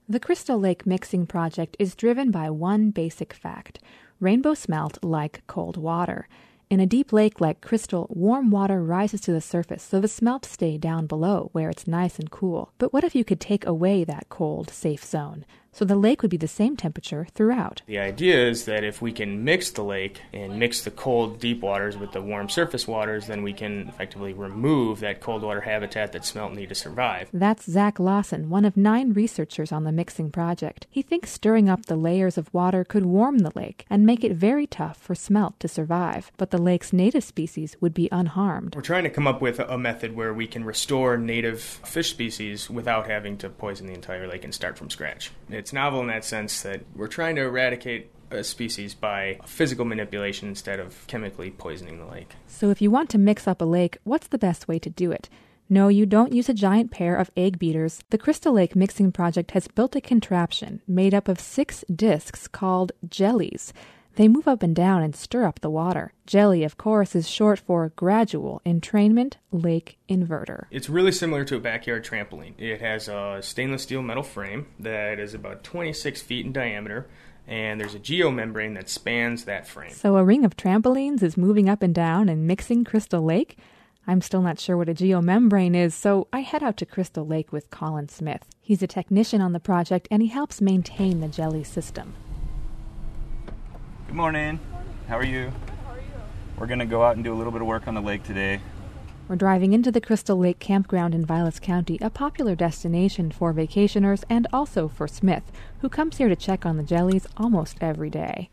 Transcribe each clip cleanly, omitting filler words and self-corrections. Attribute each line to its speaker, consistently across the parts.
Speaker 1: The Crystal Lake Mixing Project is driven by one basic fact. Rainbow smelt like cold water. In a deep lake like Crystal, warm water rises to the surface, so the smelt stay down below where it's nice and cool. But what if you could take away that cold, safe zone? So the lake would be the same temperature throughout.
Speaker 2: The idea is that if we can mix the lake and mix the cold, deep waters with the warm surface waters, then we can effectively remove that cold water habitat that smelt need to survive.
Speaker 1: That's Zach Lawson, one of 9 researchers on the mixing project. He thinks stirring up the layers of water could warm the lake and make it very tough for smelt to survive. But the lake's native species would be unharmed.
Speaker 2: We're trying to come up with a method where we can restore native fish species without having to poison the entire lake and start from scratch. It's novel in that sense that we're trying to eradicate a species by physical manipulation instead of chemically poisoning the lake.
Speaker 1: So if you want to mix up a lake, what's the best way to do it? No, you don't use a giant pair of egg beaters. The Crystal Lake Mixing Project has built a contraption made up of 6 discs called jellies. They move up and down and stir up the water. Jelly, of course, is short for Gradual Entrainment Lake Inverter.
Speaker 2: It's really similar to a backyard trampoline. It has a stainless steel metal frame that is about 26 feet in diameter, and there's a geomembrane that spans that frame.
Speaker 1: So a ring of trampolines is moving up and down and mixing Crystal Lake? I'm still not sure what a geomembrane is, so I head out to Crystal Lake with Colin Smith. He's a technician on the project, and he helps maintain the jelly system.
Speaker 3: Good morning. How are you?
Speaker 4: How are you?
Speaker 3: We're going to go out and do a little bit of work on the lake today.
Speaker 1: We're driving into the Crystal Lake Campground in Vilas County, a popular destination for vacationers and also for Smith, who comes here to check on the jellies almost every day.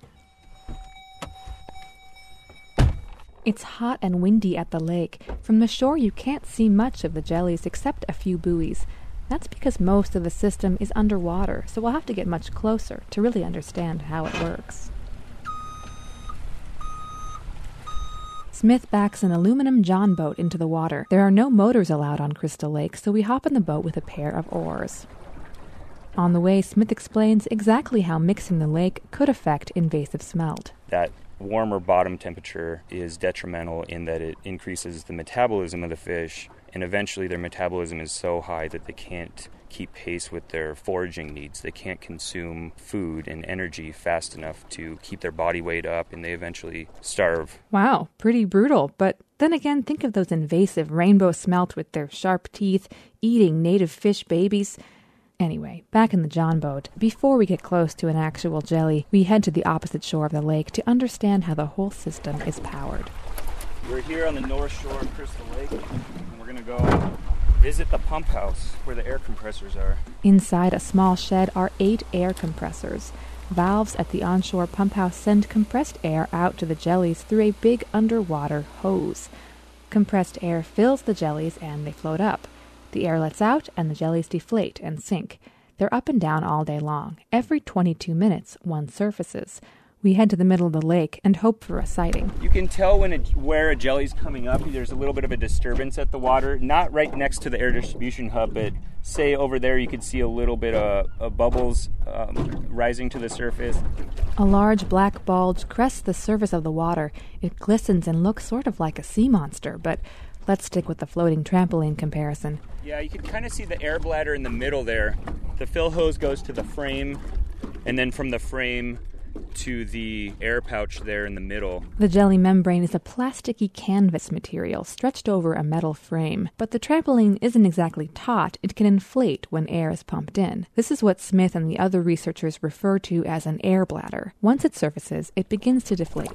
Speaker 1: It's hot and windy at the lake. From the shore, you can't see much of the jellies except a few buoys. That's because most of the system is underwater, so we'll have to get much closer to really understand how it works. Smith backs an aluminum john boat into the water. There are no motors allowed on Crystal Lake, so we hop in the boat with a pair of oars. On the way, Smith explains exactly how mixing the lake could affect invasive smelt.
Speaker 3: That warmer bottom temperature is detrimental in that it increases the metabolism of the fish, and eventually their metabolism is so high that they can't keep pace with their foraging needs. They can't consume food and energy fast enough to keep their body weight up, and they eventually starve.
Speaker 1: Wow, pretty brutal. But then again, think of those invasive rainbow smelt with their sharp teeth, eating native fish babies. Anyway, back in the john boat. Before we get close to an actual jelly, we head to the opposite shore of the lake to understand how the whole system is powered.
Speaker 3: We're here on the north shore of Crystal Lake, and we're going to go visit the pump house where the air compressors are.
Speaker 1: Inside a small shed are 8 air compressors. Valves at the onshore pump house send compressed air out to the jellies through a big underwater hose. Compressed air fills the jellies and they float up. The air lets out and the jellies deflate and sink. They're up and down all day long. Every 22 minutes, one surfaces. We head to the middle of the lake and hope for a sighting.
Speaker 3: You can tell where a jelly's coming up. There's a little bit of a disturbance at the water, not right next to the air distribution hub, but say over there you could see a little bit of bubbles rising to the surface.
Speaker 1: A large black bulge crests the surface of the water. It glistens and looks sort of like a sea monster, but let's stick with the floating trampoline comparison.
Speaker 3: Yeah, you can kind of see the air bladder in the middle there. The fill hose goes to the frame, and then from the frame to the air pouch there in the middle.
Speaker 1: The jelly membrane is a plasticky canvas material stretched over a metal frame. But the trampoline isn't exactly taut. It can inflate when air is pumped in. This is what Smith and the other researchers refer to as an air bladder. Once it surfaces, it begins to deflate.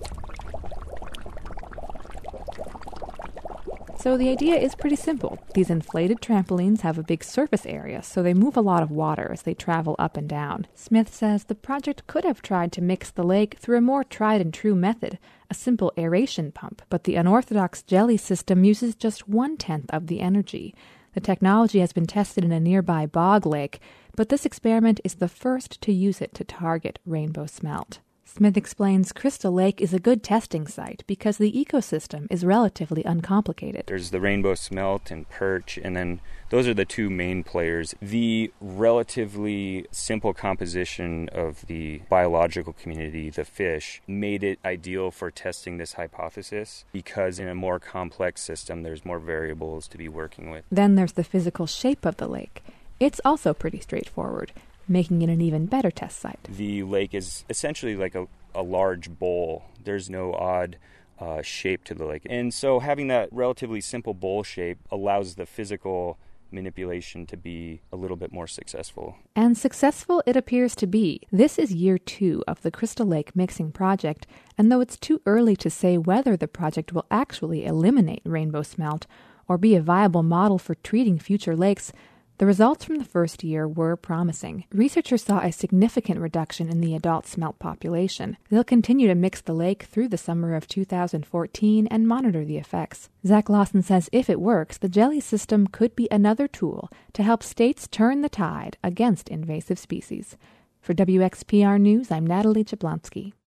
Speaker 1: So the idea is pretty simple. These inflated trampolines have a big surface area, so they move a lot of water as they travel up and down. Smith says the project could have tried to mix the lake through a more tried-and-true method, a simple aeration pump, but the unorthodox jelly system uses just 1/10 of the energy. The technology has been tested in a nearby bog lake, but this experiment is the first to use it to target rainbow smelt. Smith explains Crystal Lake is a good testing site because the ecosystem is relatively uncomplicated.
Speaker 3: There's the rainbow smelt and perch, and then those are the 2 main players. The relatively simple composition of the biological community, the fish, made it ideal for testing this hypothesis because in a more complex system, there's more variables to be working with.
Speaker 1: Then there's the physical shape of the lake. It's also pretty straightforward. making it an even better test site.
Speaker 3: The lake is essentially like a large bowl. There's no odd shape to the lake. And so having that relatively simple bowl shape allows the physical manipulation to be a little bit more successful.
Speaker 1: And successful it appears to be. This is year 2 of the Crystal Lake mixing project, and though it's too early to say whether the project will actually eliminate rainbow smelt or be a viable model for treating future lakes, the results from the first year were promising. Researchers saw a significant reduction in the adult smelt population. They'll continue to mix the lake through the summer of 2014 and monitor the effects. Zach Lawson says if it works, the jelly system could be another tool to help states turn the tide against invasive species. For WXPR News, I'm Natalie Jablonski.